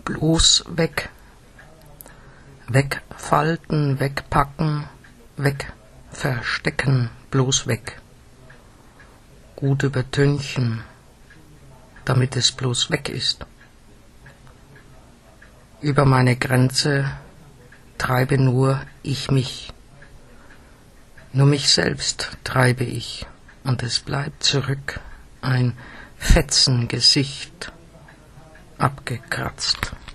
bloß weg. Wegfalten, wegpacken, wegverstecken, bloß weg. Gut übertünchen, damit es bloß weg ist. Über meine Grenze treibe nur ich mich. Nur mich selbst treibe ich, und es bleibt zurück ein Fetzengesicht, abgekratzt.